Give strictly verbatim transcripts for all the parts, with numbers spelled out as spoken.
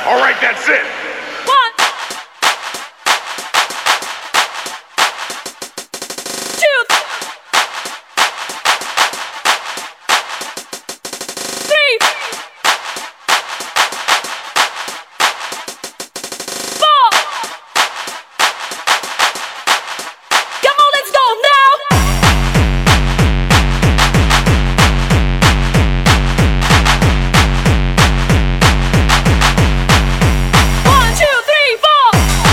All right, that's it. One, two, three, four. Come on, let's go now. One, two, three, four.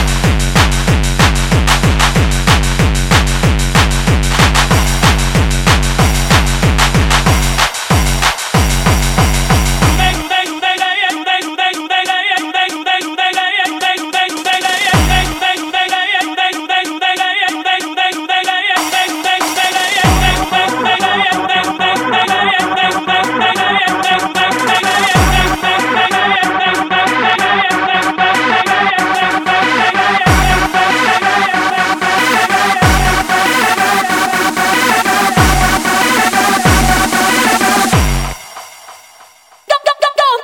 Go, go, go, go.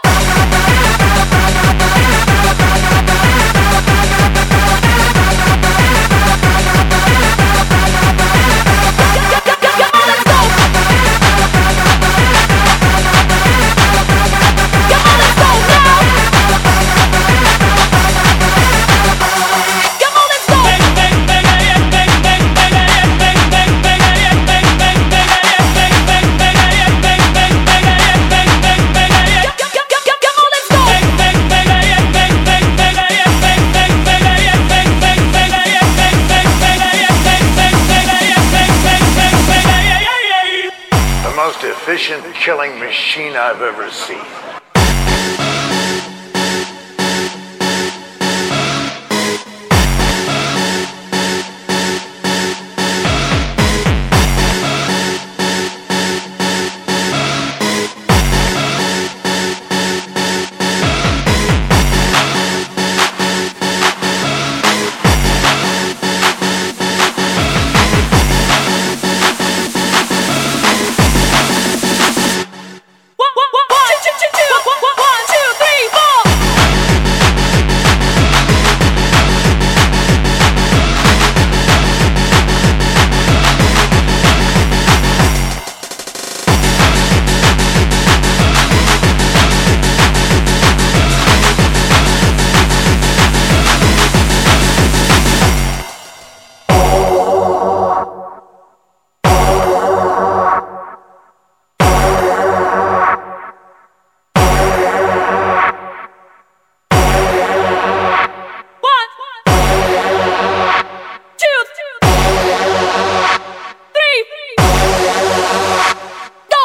The most efficient killing machine I've ever seen. One, one, one, one, two, two, two, one, one, one, two, three, four. One, two, three, go.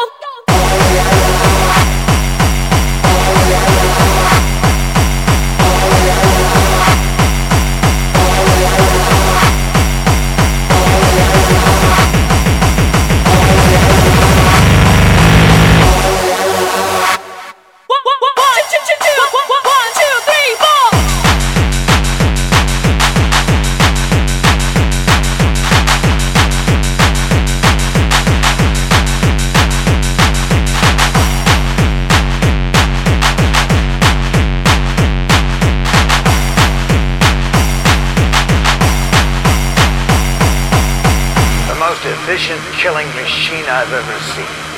One, one, one, one, two, two, two, one, one, one, two, three, four. The most efficient killing machine I've ever seen.